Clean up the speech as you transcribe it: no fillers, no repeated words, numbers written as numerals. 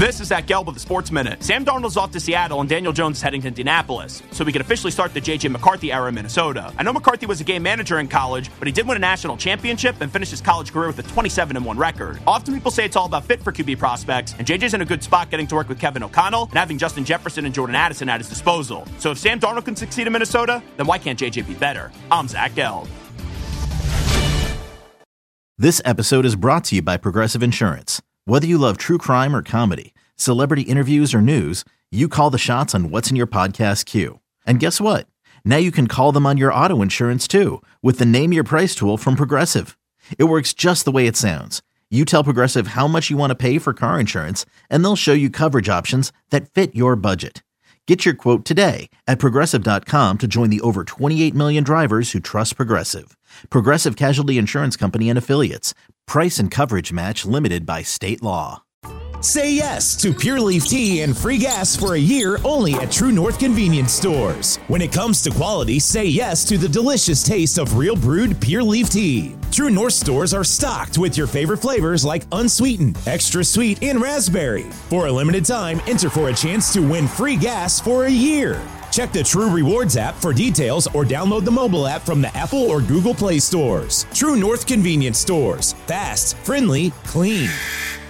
This is Zach Gelb with the Sports Minute. Sam Darnold's off to Seattle and Daniel Jones is heading to Indianapolis, so we can officially start the J.J. McCarthy era in Minnesota. I know McCarthy was a game manager in college, but he did win a national championship and finished his college career with a 27-1 record. Often people say it's all about fit for QB prospects, and J.J.'s in a good spot getting to work with Kevin O'Connell and having Justin Jefferson and Jordan Addison at his disposal. So if Sam Darnold can succeed in Minnesota, then why can't J.J. be better? I'm Zach Gelb. This episode is brought to you by Progressive Insurance. Whether you love true crime or comedy, celebrity interviews or news, you call the shots on what's in your podcast queue. And guess what? Now you can call them on your auto insurance too with the Name Your Price tool from Progressive. It works just the way it sounds. You tell Progressive how much you want to pay for car insurance, and they'll show you coverage options that fit your budget. Get your quote today at Progressive.com to join the over 28 million drivers who trust Progressive. Progressive Casualty Insurance Company and Affiliates. Price and coverage match limited by state law. Say yes to Pure Leaf Tea and free gas for a year only at True North Convenience Stores. When it comes to quality, say yes to the delicious taste of real brewed Pure Leaf Tea. True North stores are stocked with your favorite flavors like unsweetened, extra sweet, and raspberry. For a limited time, enter for a chance to win free gas for a year. Check the True Rewards app for details or download the mobile app from the Apple or Google Play stores. True North Convenience Stores. Fast, friendly, clean.